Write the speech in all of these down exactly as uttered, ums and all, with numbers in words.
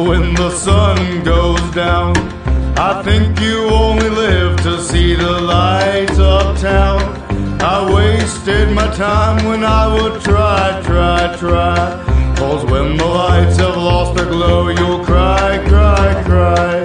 when the sun goes down. I think you only live to see the lights uptown. I wasted my time when I would try, try, try. Cause when the lights have lost their glow, you'll cry, cry, cry.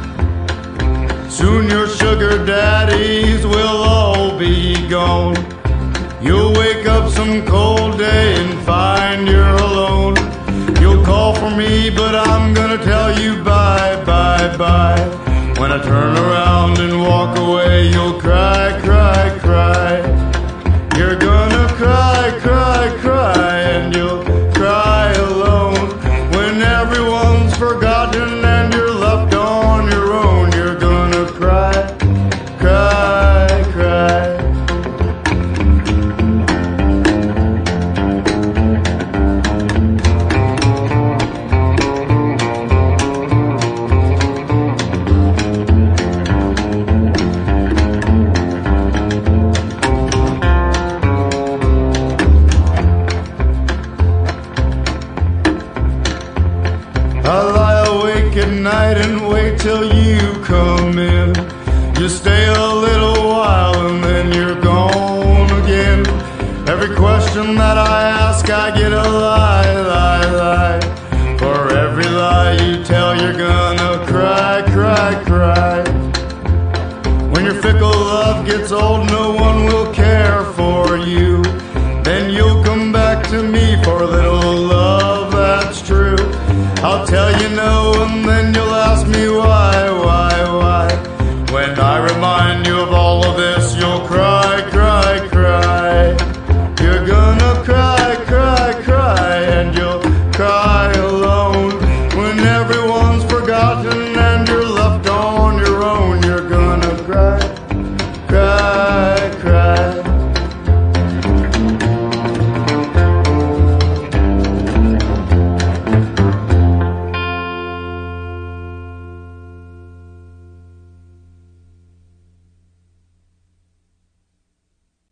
Soon your sugar daddies will all be gone. You'll wake up some cold day and find you're alone. You'll call for me, but I'm gonna tell you bye, bye, bye. When I turn around and walk away, you'll cry, cry, cry. You're gonna cry, cry, cry, and you'll cry alone. When everyone's forgotten and you're left on your own, you're gonna cry, cry, cry. I lie awake at night and wait till you come in. You stay a little while and then you're gone again. Every question that I ask, I get a lie, lie, lie. For every lie you tell, you're gonna cry, cry, cry. When your fickle love gets old, no one will care